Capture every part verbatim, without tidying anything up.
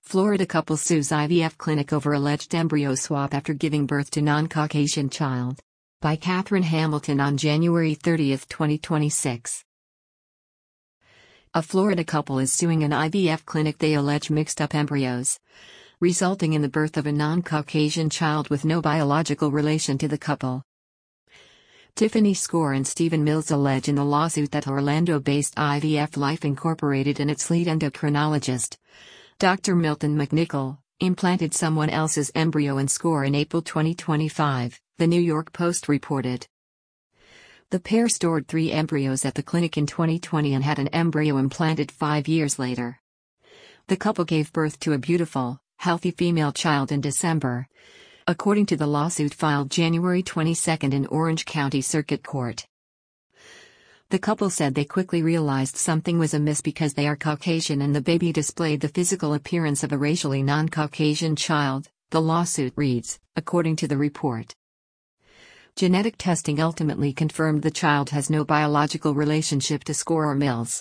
Florida couple sues I V F clinic over alleged embryo swap after giving birth to non-Caucasian child. By Catherine Hamilton on January thirtieth, twenty twenty-six. A Florida couple is suing an I V F clinic they allege mixed up embryos, resulting in the birth of a non-Caucasian child with no biological relation to the couple. Tiffany Score and Stephen Mills allege in the lawsuit that Orlando-based I V F Life Incorporated and its lead endocrinologist, Doctor Milton McNichol, implanted someone else's embryo in Score in April twenty twenty-five, the New York Post reported. The pair stored three embryos at the clinic in twenty twenty and had an embryo implanted five years later. The couple gave birth to a beautiful, healthy female child in December, according to the lawsuit filed January twenty-second in Orange County Circuit Court. The couple said they quickly realized something was amiss because they are Caucasian and the baby displayed the physical appearance of a racially non-Caucasian child, the lawsuit reads, according to the report. Genetic testing ultimately confirmed the child has no biological relationship to Score or Mills.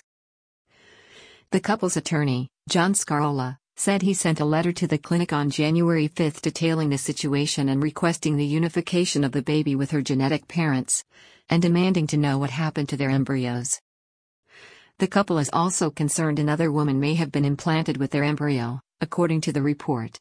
The couple's attorney, John Scarola, said he sent a letter to the clinic on January fifth detailing the situation and requesting the unification of the baby with her genetic parents, and demanding to know what happened to their embryos. The couple is also concerned another woman may have been implanted with their embryo, according to the report.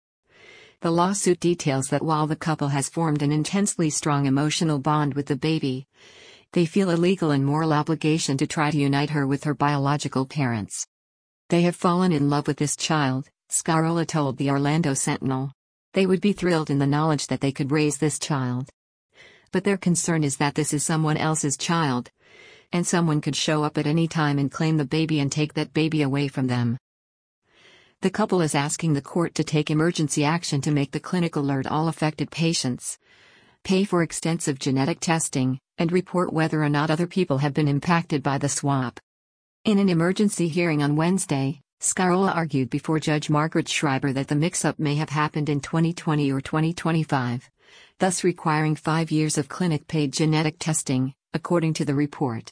The lawsuit details that while the couple has formed an intensely strong emotional bond with the baby, they feel a legal and moral obligation to try to unite her with her biological parents. They have fallen in love with this child, Scarola told the Orlando Sentinel. They would be thrilled in the knowledge that they could raise this child. But their concern is that this is someone else's child, and someone could show up at any time and claim the baby and take that baby away from them. The couple is asking the court to take emergency action to make the clinic alert all affected patients, pay for extensive genetic testing, and report whether or not other people have been impacted by the swap. In an emergency hearing on Wednesday, Scarola argued before Judge Margaret Schreiber that the mix-up may have happened in twenty twenty or twenty twenty-five, thus requiring five years of clinic-paid genetic testing, according to the report.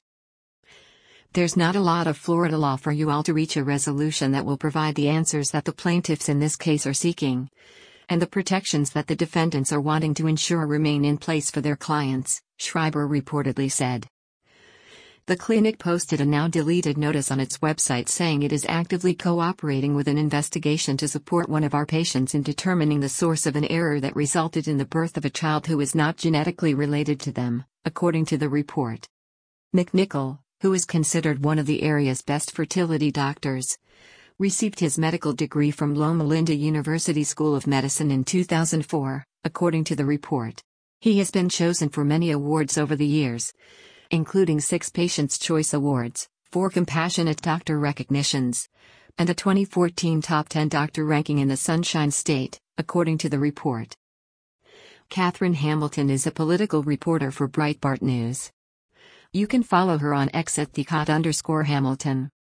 There's not a lot of Florida law for you all to reach a resolution that will provide the answers that the plaintiffs in this case are seeking, and the protections that the defendants are wanting to ensure remain in place for their clients, Schreiber reportedly said. The clinic posted a now-deleted notice on its website saying it is actively cooperating with an investigation to support one of our patients in determining the source of an error that resulted in the birth of a child who is not genetically related to them, according to the report. McNichol, who is considered one of the area's best fertility doctors, received his medical degree from Loma Linda University School of Medicine in two thousand four, according to the report. He has been chosen for many awards over the years, including six Patients' Choice Awards, four Compassionate Doctor recognitions, and a twenty fourteen Top ten Doctor ranking in the Sunshine State, according to the report. Catherine Hamilton is a political reporter for Breitbart News. You can follow her on X at the Cot underscore Hamilton.